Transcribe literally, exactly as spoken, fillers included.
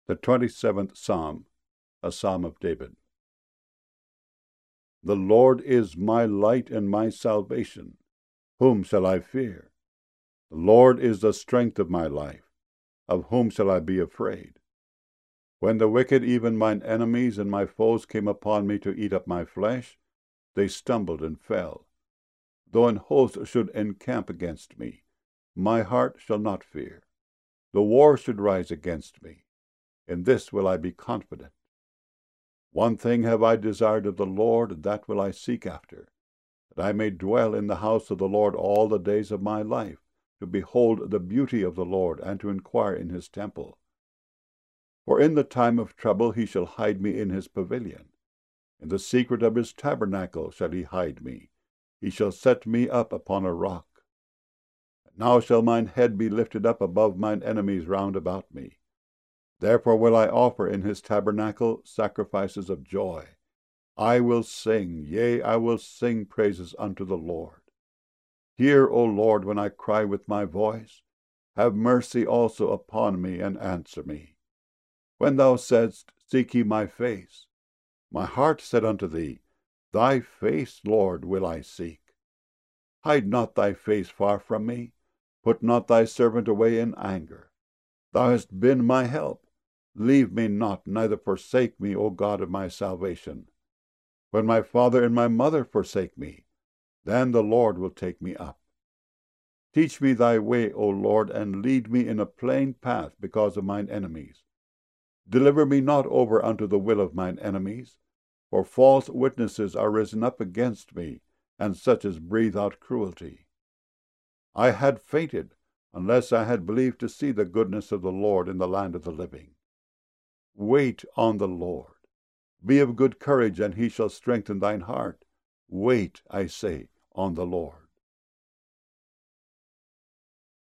The twenty-seventh Psalm, a Psalm of David. The Lord is my light and my salvation. Whom shall I fear? The Lord is the strength of my life. Of whom shall I be afraid? When the wicked, even mine enemies and my foes, came upon me to eat up my flesh, they stumbled and fell. Though an host should encamp against me, my heart shall not fear. The war should rise against me, in this will I be confident. One thing have I desired of the Lord, that will I seek after, that I may dwell in the house of the Lord all the days of my life, to behold the beauty of the Lord, and to inquire in his temple. For in the time of trouble he shall hide me in his pavilion. In the secret of his tabernacle shall he hide me. He shall set me up upon a rock. Now shall mine head be lifted up above mine enemies round about me. Therefore will I offer in his tabernacle sacrifices of joy. I will sing, yea, I will sing praises unto the Lord. Hear, O Lord, when I cry with my voice. Have mercy also upon me, and answer me. When thou saidst, Seek ye my face, my heart said unto thee, Thy face, Lord, will I seek. Hide not thy face far from me. Put not thy servant away in anger. Thou hast been my help. Leave me not, neither forsake me, O God of my salvation. When my father and my mother forsake me, then the Lord will take me up. Teach me thy way, O Lord, and lead me in a plain path because of mine enemies. Deliver me not over unto the will of mine enemies, for false witnesses are risen up against me, and such as breathe out cruelty. I had fainted, unless I had believed to see the goodness of the Lord in the land of the living. Wait on the Lord. Be of good courage, and he shall strengthen thine heart. Wait, I say, on the Lord.